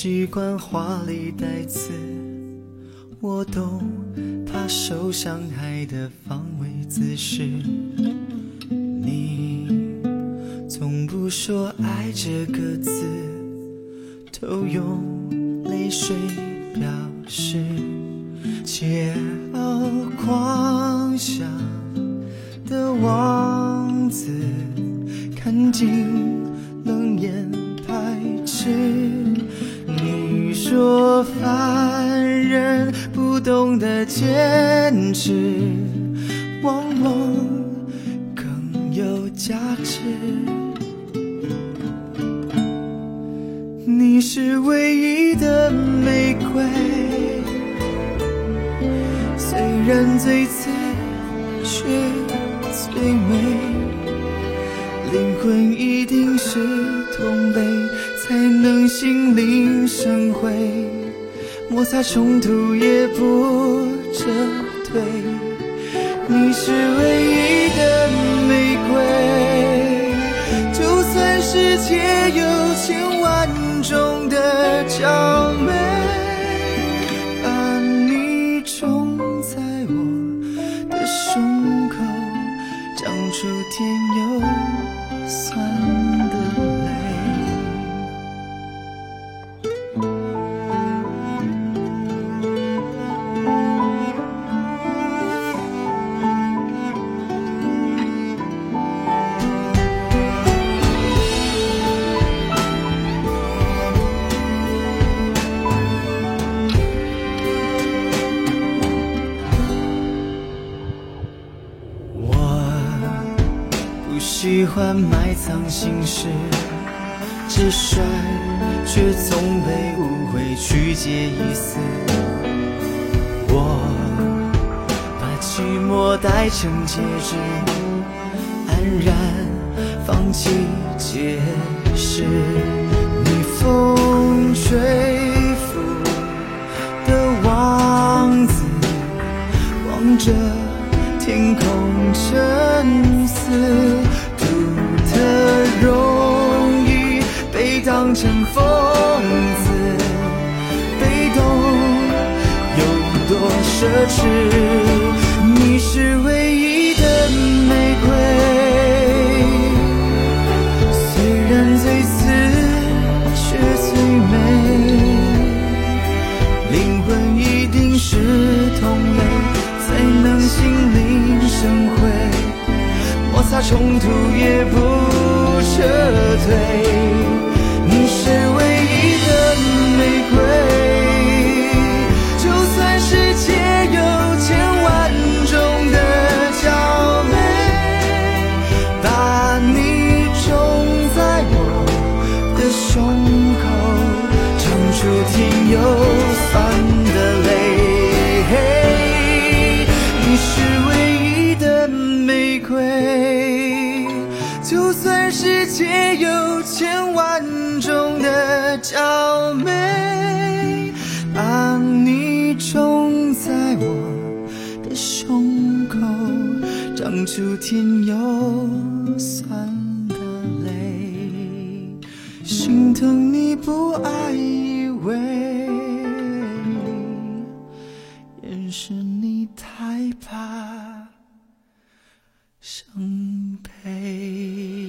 习惯华丽带刺，我懂怕受伤害的防卫姿势。你从不说爱这个字，都用泪水表示。桀骜狂想的王子，看尽冷眼排斥。你说凡人不懂得坚持，往往更有价值。你是唯一的玫瑰，虽然最刺却最美。灵魂一定是同类，才能心领神会，摩擦冲突也不撤退。你是唯一的玫瑰，就算世界有千万种的娇美，把你种在我的胸口，长出甜又酸的泪。不喜欢埋藏心事，直率却总被误会曲解意思。我把寂寞戴成戒指，安然放弃解释。你风吹拂的王子，望着天空沉思，独特容易被当成疯子，被动有多奢侈。你是唯一的玫瑰，虽然最刺却最美。灵魂一定是同类，才能心领神会，摩擦冲突也不撤退。你是唯一的玫瑰，就算世界有千万种的娇美，把你种在我的胸口，长出甜又酸的泪。你是唯一的玫瑰，就算世界有千万种的娇美，把你种在我的胸口，长出甜又酸的泪。心疼你不爱以为，也是你太怕伤悲。